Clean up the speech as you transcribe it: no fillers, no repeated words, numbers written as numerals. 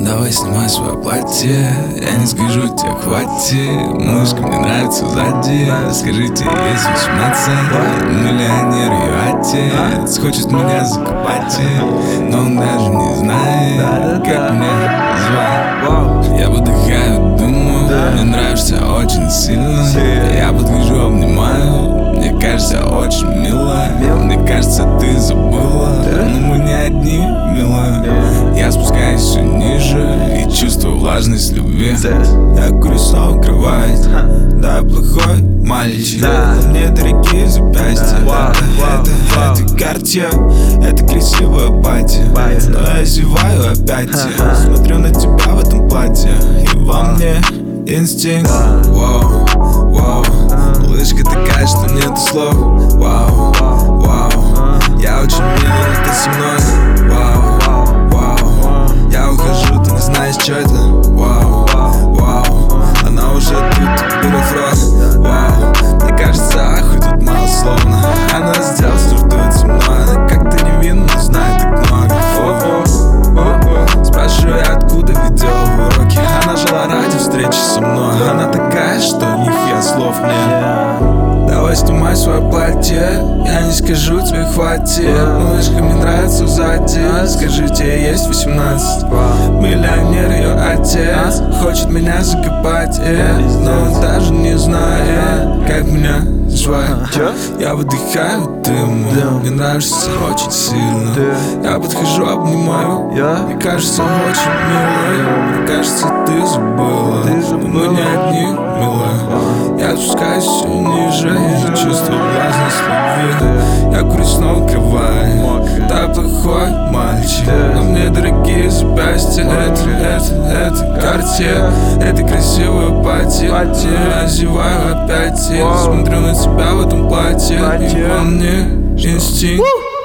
Давай снимай свое платье, я не скажу тебе хватит. Малышка мне нравится сзади, скажите, есть 18. Миллионер ее отец, хочет меня закопать, но он даже не знает, как меня звать. Я выдыхаю, думаю, мне нравишься очень сильно. Я подхожу, обнимаю, мне кажется очень мило. Мне кажется, ты забыла, но мы не одни, милая. Я спускаюсь все ниже и чувствую влажность любви. Я курю, снова кровать. Да, я плохой мальчик, но мне дорогие запястья. Это Cartier, это красивая пати. Но я зеваю опять, смотрю на тебя в этом платье, и во мне инстинкт. Вау, вау, малышка такая, что нету слов. Вау, вау, я очень милый, ты со мной. Вау, вау, я ухожу, ты не знаешь, что это. Вау, вау, она уже тут берет в рот. Вау, мне кажется, ахуй тут мало словно. Она сделала, флиртует со мной. Она как-то невинна, но знает так много. Спрашиваю, откуда видеоуроки. Она жила ради встречи со мной. Она такая, что нихуя слов нет. Давай снимай свое платье, я не скажу, тебе хватит. Малышка мне нравится сзади, скажите, ей есть 18. Миллионер ее отец, хочет меня закопать, но он даже не знает, как меня звать. Я выдыхаю дым, мне нравишься очень сильно. Я подхожу, обнимаю, мне кажется, очень мило. Мне кажется, ты забыла, но мы не одни, милая. Я спускаюсь все ниже и чувствую влажность любви. Я курю, снова кровать. Да, плохой мальчик, но мне дорогие запястья. Это Cartier, это красивая пати. Я зеваю опять, я смотрю на тебя в этом платье, и во мне инстинкт.